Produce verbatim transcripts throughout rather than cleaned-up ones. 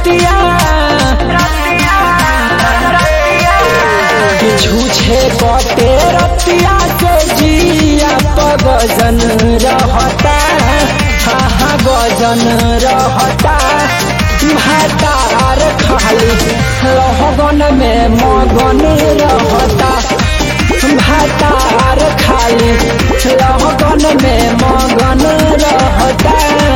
रतिया झूठे कटे रतिया से जिया गजन रहता हाँ हाँ गजन रहता भातार खाली रहगन में मगन रहता भातार खाली रहगन में मगन रहता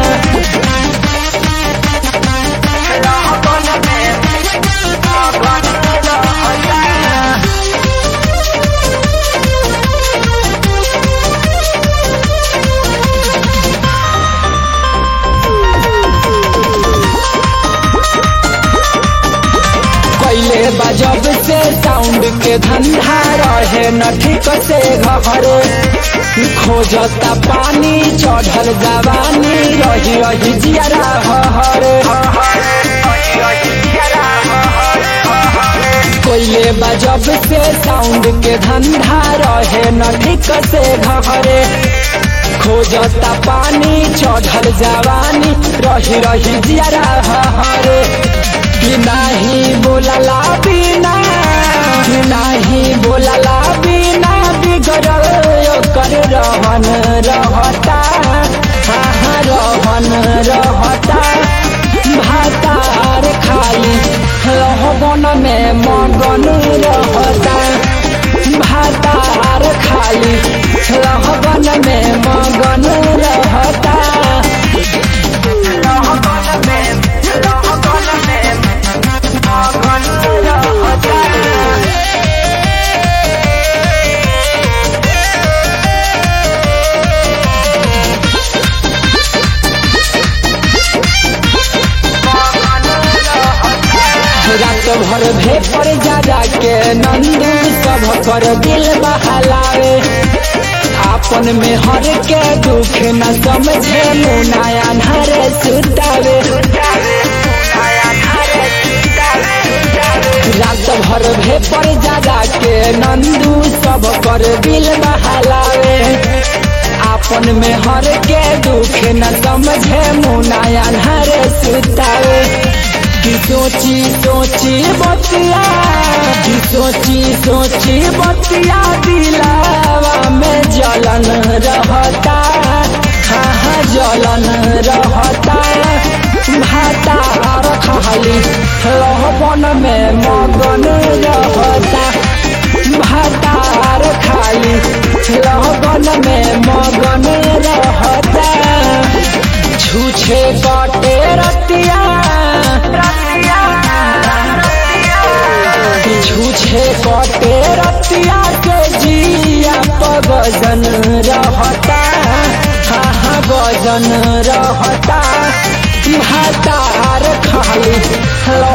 पहले बजब से साउंड के धंधा रहे न ठीक से घरे खोजता पानी चढ़ल जवानी रही रही जियरा हरे पहले बजब से साउंड के धंधा रहे न ठीक से घरे खोजता पानी चढ़ल जवानी रही रही जियरा हरे नहीं बोलला बिना नहीं बोलला बिना बिगड़ल कर रहन रहता हाँ रहन रहता भातार खाली रहगन में मगन रहता भातार खाली रहगन में मगन रहता रात भर भेपर जा जाके नंदू सब कर दिल बहलावे आपन में हर के दुख न समझे मुनाया नरे सुतावे रात भर भेपर जा जाके नंदू सब कर दिल बहलावे आपन में हर के दुख न समझे मुनाया नरे सुतावे कि सोची सोची बतिया कि सोची सोची बतिया दिलावा में जलन रहता हाँ हाँ जलन रहता भातार खाली रहगन में मगन रहता भातार खाली रहगन में मगन रहता झूठे कटे रतिया झूठे कटे रतिया के जिया गजन रहता हाँ हाँ गजन रहता भातार खाली